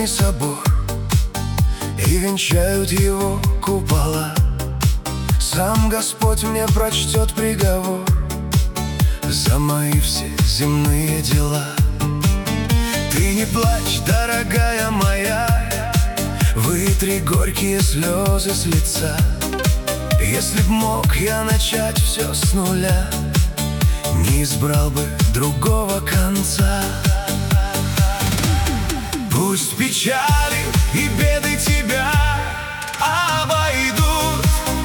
Храмовый собор, и венчают его купола. Сам Господь мне прочтет приговор за мои все земные дела. Ты не плачь, дорогая моя, вытри горькие слезы с лица. Если б мог я начать все с нуля, не избрал бы другого конца. Пусть печали и беды тебя обойдут,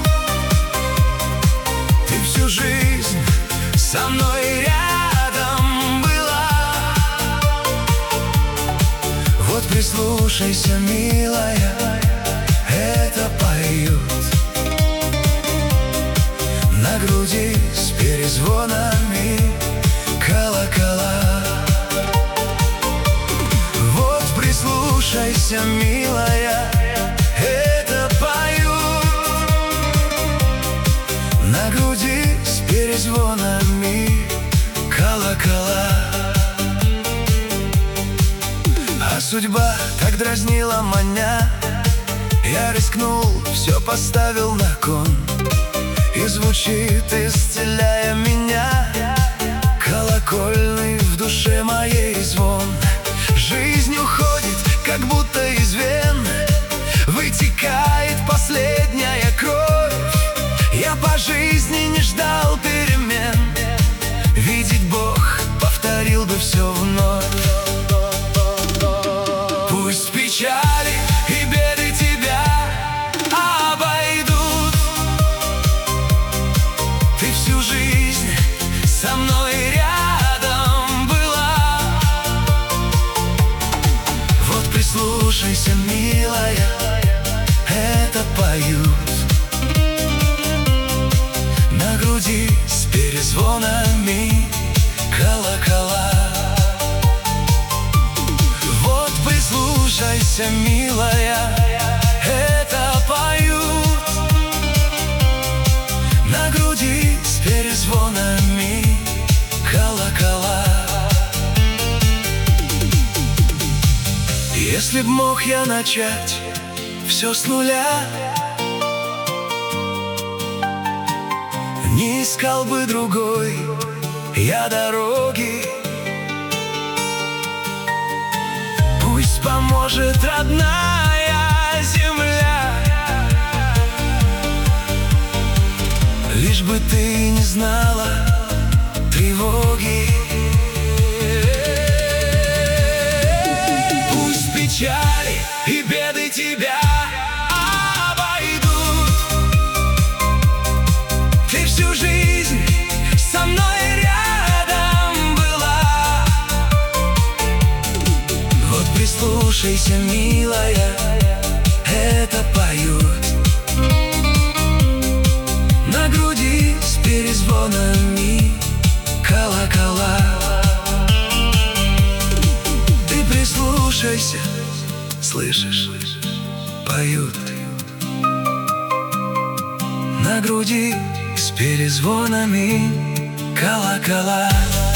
ты всю жизнь со мной рядом была. Вот прислушайся, милая, это поют на груди с перезвонами колокола. Вот прислушайся, милая, это поют на груди с перезвонами колокола. А судьба так дразнила маня, я рискнул, все поставил на кон. И звучит, исцеляя меня, колокольный в душе моей звон. Жизнь уходит, как будто из вен вытекает последняя кровь. Я по жизни не ждал перемен, видеть Бог повторил бы все вновь. Пусть печали и беды тебя обойдут, ты всю жизнь со мной рядом была. Вот прислушайся, милая, это поют на груди с перезвонами колокола. Вот прислушайся, милая, это поют на груди с перезвонами колокола. Если б мог я начать все с нуля, не искал бы другой я дороги. Пусть поможет родная земля, лишь бы ты не знала тревоги. Пусть печали и беды тебя обойдут, ты всю жизнь со мной рядом была. Вот прислушайся, милая, это поют на груди с перезвонами колокола. Ты прислушайся, слышишь, поют на груди с перезвонами колокола.